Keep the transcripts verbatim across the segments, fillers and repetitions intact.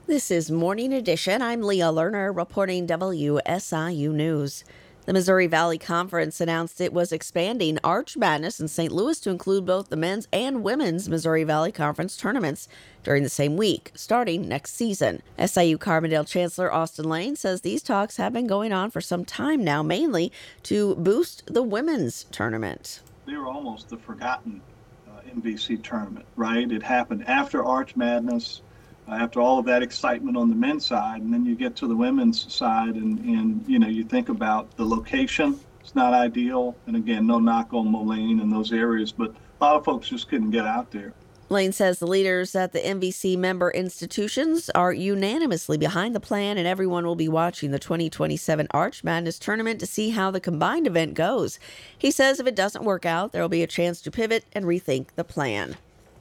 This is Morning Edition. I'm Leah Lerner reporting W S I U News. The Missouri Valley Conference announced it was expanding Arch Madness in Saint Louis to include both the men's and women's Missouri Valley Conference tournaments during the same week, starting next season. S I U Carbondale Chancellor Austin Lane says these talks have been going on for some time now, mainly to boost the women's tournament. They were almost the forgotten uh, M V C tournament, right? It happened after Arch Madness. Uh, after all of that excitement on the men's side, and then you get to the women's side, and, and you know, you think about the location. It's not ideal, and again, no knock on Moline and those areas, but a lot of folks just couldn't get out there. Lane says the leaders at the M V C member institutions are unanimously behind the plan, and everyone will be watching the twenty twenty-seven Arch Madness tournament to see how the combined event goes. He says if it doesn't work out, there will be a chance to pivot and rethink the plan.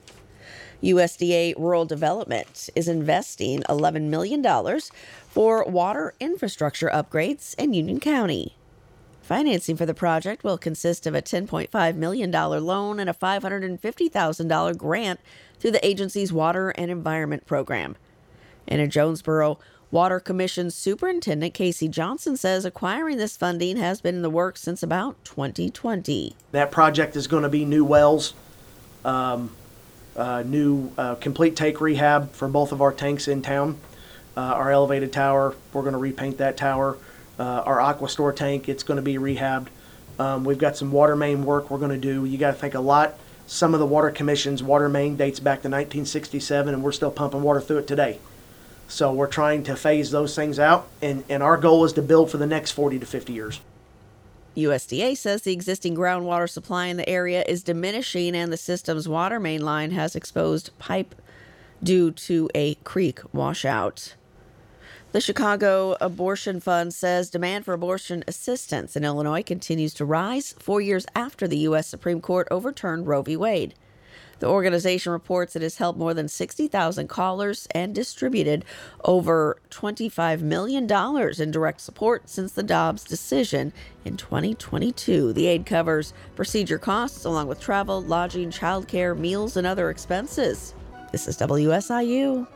U S D A Rural Development is investing eleven million dollars for water infrastructure upgrades in Union County. Financing for the project will consist of a ten point five million dollars loan and a five hundred fifty thousand dollars grant through the agency's Water and Environment Program. In a Jonesboro Water Commission Superintendent Casey Johnson says acquiring this funding has been in the works since about twenty twenty. That project is going to be new wells, um, Uh, new uh, complete tank rehab for both of our tanks in town. Uh, our elevated tower, we're going to repaint that tower. Uh, our Aquastore tank, it's going to be rehabbed. Um, we've got some water main work we're going to do. You got to think a lot. Some of the water commission's water main dates back to nineteen sixty-seven, and we're still pumping water through it today. So we're trying to phase those things out, and, and our goal is to build for the next forty to fifty years. U S D A says the existing groundwater supply in the area is diminishing and the system's water main line has exposed pipe due to a creek washout. The Chicago Abortion Fund says demand for abortion assistance in Illinois continues to rise four years after the U S Supreme Court overturned Roe v. Wade. The organization reports it has helped more than sixty thousand callers and distributed over twenty-five million dollars in direct support since the Dobbs decision in twenty twenty-two. The aid covers procedure costs along with travel, lodging, childcare, meals, and other expenses. This is W S I U.